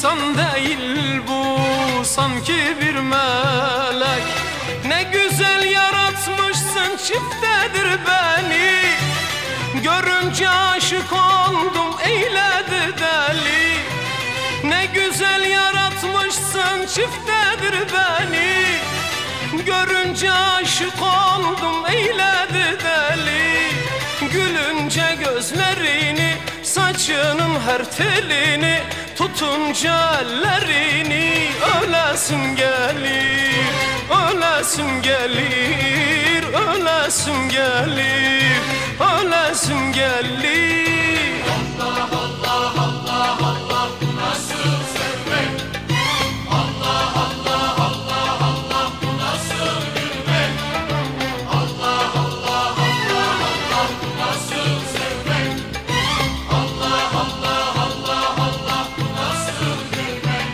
İnsan değil bu, sanki bir melek. Ne güzel yaratmışsın, çiftedir beni. Görünce aşık oldum, eyledi deli. Ne güzel yaratmışsın, çiftedir beni. Görünce aşık oldum, eyledi deli. Gülünce gözlerini, saçının her telini, tutunca ellerini, ölesim gelir, ölesim gelir, ölesim gelir, ölesim gelir. Allah Allah Allah Allah, bu nasıl sevmek? Allah Allah Allah Allah, bu nasıl gülmek? Allah Allah Allah Allah, bu nasıl sevmek? Allah Allah Allah Allah, bu nasıl gülmek?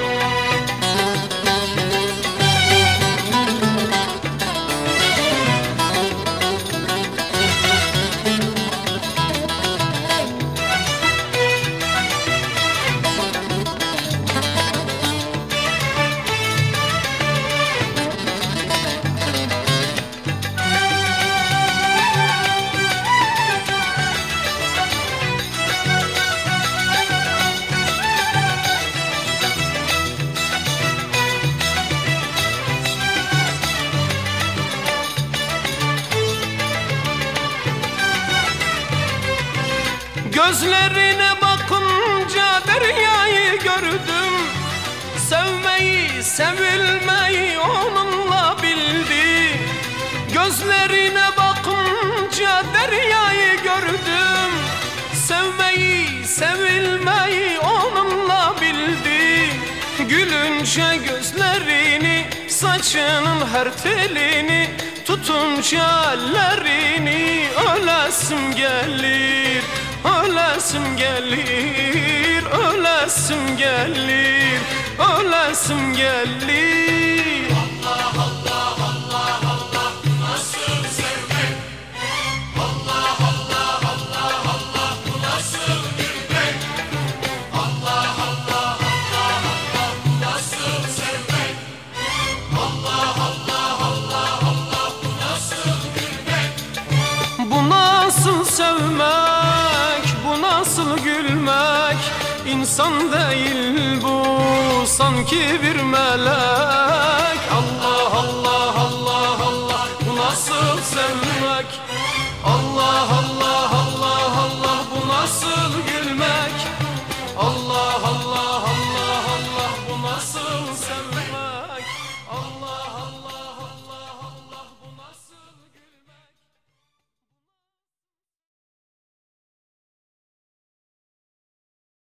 Gözlerine bakınca deryayı gördüm. Sevmeyi, sevilmeyi onunla bildim. Gözlerine bakınca deryayı gördüm. Sevmeyi, sevilmeyi onunla bildim. Gülünce gözlerini, saçının her telini, tutunca ellerini, ölesim gelir, ölesim gelir, ölesim gelir, ölesim gelir. Allah Allah Allah Allah, bu nasıl sevmek? Allah Allah Allah Allah, bu nasıl gülmek? Allah Allah Allah Allah, bu nasıl sevmek? Allah Allah Allah Allah, bu nasıl gülmek? Bu nasıl sevmek, bu nasıl gülmek? İnsan değil bu, sanki bir melek.